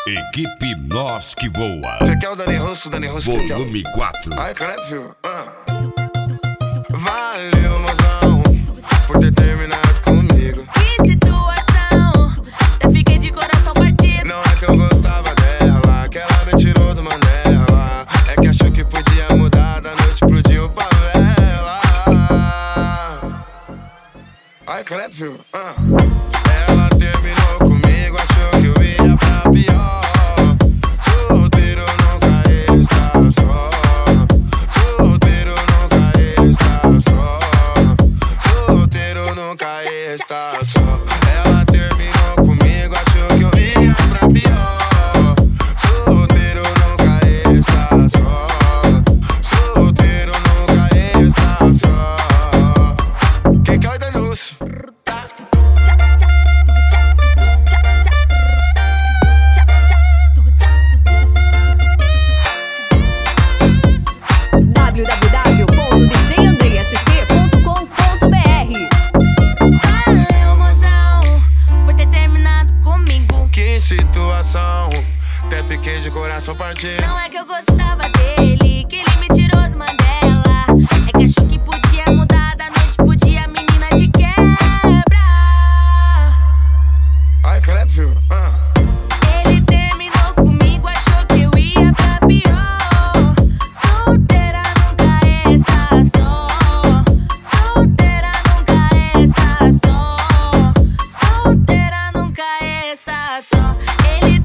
Equipe Nós Que Voa. Você quer o Dani Russo? Volume 4. Ai, credo, filho. Valeu, mozão, por ter terminado comigo. Que situação, até fiquei de coração partido. Não é que eu gostava dela, que ela me tirou do Mandela. É que achou que podia mudar da noite pro dia o favela. Ai, credo, filho. Ela terminou comigo, achou que eu ia pra pior. Solteiro nunca está só. Solteiro nunca está só. Solteiro nunca está só. Ela terminou comigo, achou que eu ia pra pior. Solteiro nunca está só. Solteiro nunca está só. Quem quer o Dani Russo? Valeu, mozão, por ter terminado comigo. Que situação, até fiquei de coração partido. Não é que eu gostava dele, que ele me tirou do Mandela. É que achou que podia mudar da noite pro dia, menina de quebra. Ai, credo, filho. Ele terminou comigo, achou que eu ia pra pior. Solteira nunca está só. Solteira nunca está só. Solteira nunca está só. Ele